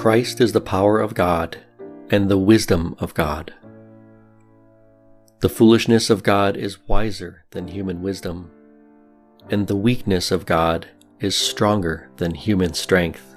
Christ is the power of God and the wisdom of God. The foolishness of God is wiser than human wisdom, and the weakness of God is stronger than human strength.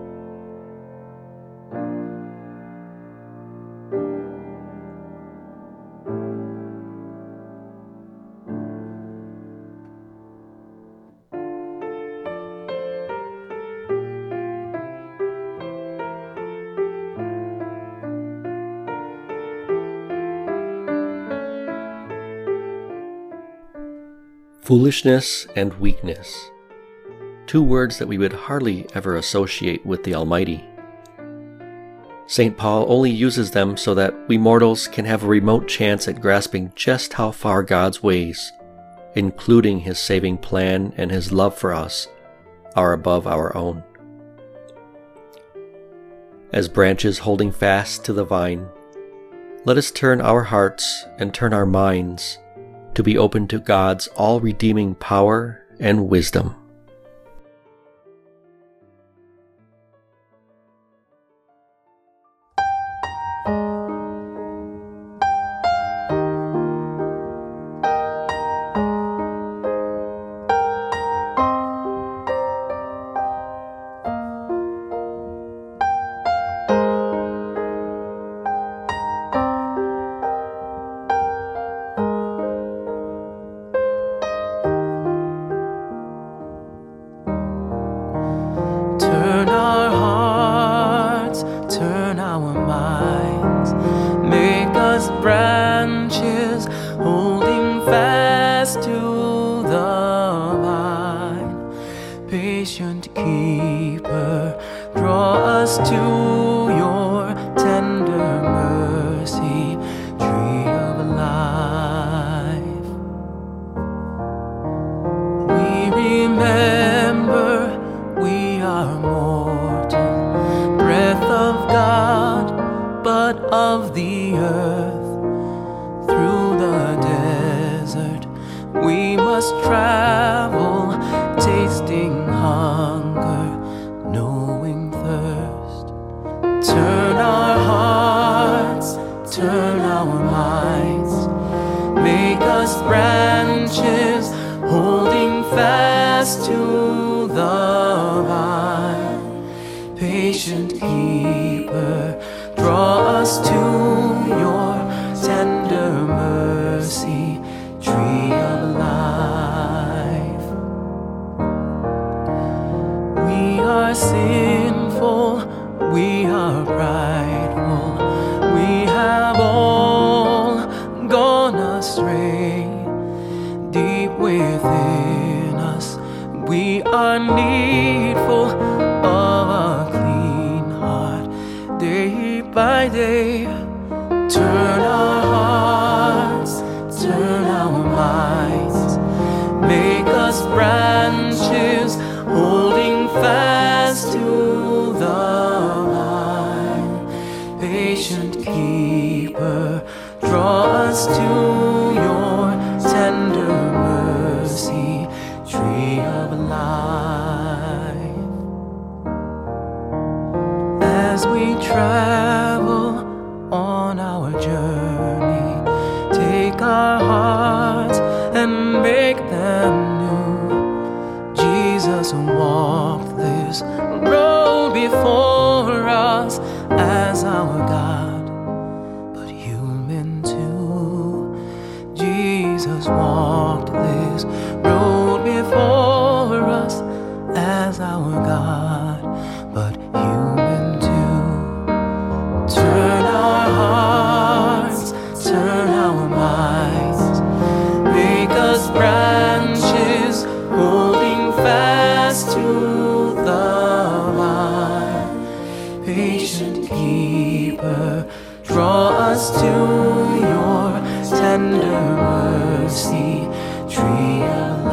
Foolishness and weakness, two words that we would hardly ever associate with the Almighty. St. Paul only uses them so that we mortals can have a remote chance at grasping just how far God's ways, including His saving plan and His love for us, are above our own. As branches holding fast to the vine, let us turn our hearts and turn our minds to be open to God's all-redeeming power and wisdom. Branches holding fast to the vine, patient keeper, draw us to your tender mercy, tree of life. We remember we are mortal, breath of God, but of the earth. Through the desert we must travel, tasting hunger, knowing thirst. Turn our hearts, turn our minds, make us branches holding fast to the vine. Patient keeper, draw us to your tender mercy, tree of life. We are sinful, we are prideful, we have all gone astray. Deep within us we are needful of a clean heart, day by day. Turn our hearts, turn our minds, make us branches holding fast to the vine. Patient keeper, draw us to your tender mercy, tree of life. As we travel on our journey, take our hearts and make them new. Jesus walked this road before us as our God, but human too. Jesus walked this road before us as our God, but human too. Turn our hearts, turn our minds, make us branches holding fast to the vine. Patient keeper, draw us to your tender mercy, tree of life.